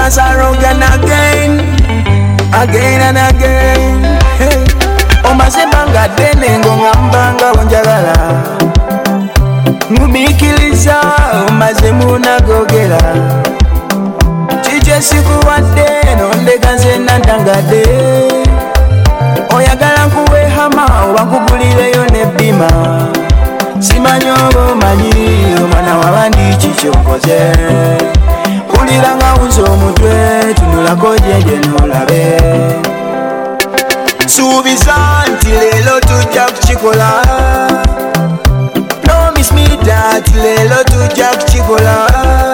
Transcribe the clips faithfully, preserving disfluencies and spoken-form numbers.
dance around again, again and again. Hey. Omaze banga dene ngonga mbanga wanjagala Ngumikiliza omaze munagogera Chiche siku wade nondeka nze nandangade Oyagala nkuwe hama wankugulire ne bima Simanyo manyi omwana wabandi chichokoze Kulira nga unzo mutwe tunulako jeje nolabe Subiza nti lelo tujja kukikola Promise me that lelo tujja kukikola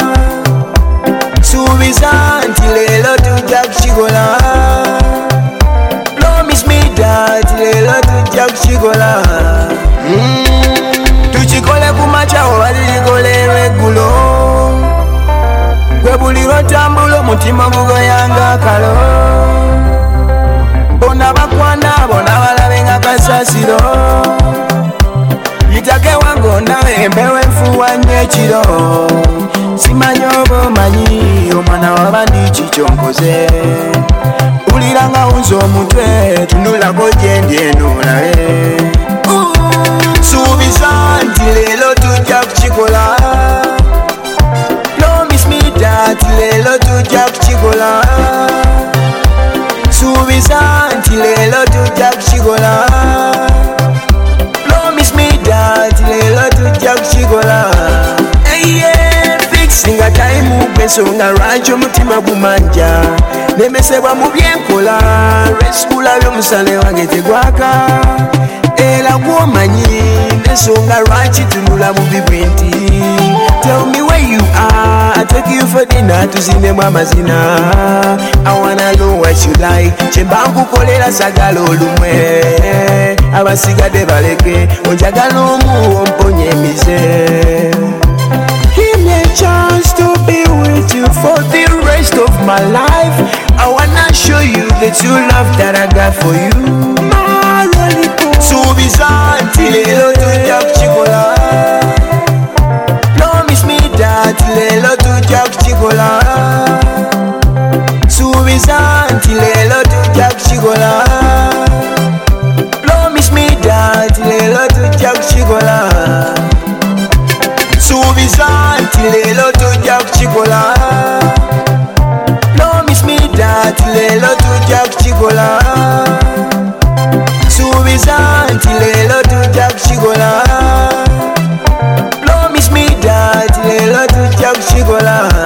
Subiza nti lelo tujja kukikola Promise me that lelo tujja kukikola mm. Tukikole kumacha obalikole lweggulo Gwe buli lwotambula omutima gugoyanga kalo Bona bakwana bona balabe nga kasasiro Yitake wango nawe mbewe mfuwa nyekiro Simanyo bomanyi omwana wabandi chichonkoze Ulira nga unzo omutwe tunulako jendye nolabe Subiza nti lelo tujja kukikola Promise me that lelo tujja kukikola Subiza nti lelo tujja kukikola Promise me that lelo tujja kukikola Eye fixing a time ubesonga rancho mutima gumanja Nemesebwa mu byenkola Rescula byomusale wange tegwaka Era gwomanyi nesonga ranchi tunula mu bibinti Tell me where you are, I take you for dinner tuzimemu amazina I wanna know what you like Chembangu kolera sagala olumwe Abasigadde baleke Onjagala omu omponye emize Give me a chance to be with you for the rest of my life I wanna show you the true love that I got for you My lollipop Subiza nti lelo tujja kukikola Promise me that lelo tujja kukikola Subiza nti lelo tujja kukikola Promise me that lelo tujja kukikola Subiza nti lelo tujja kukikola Promise me that lelo tujja kukikola Subiza nti lelo tujja kukikola Promise me that lelo tujja kukikola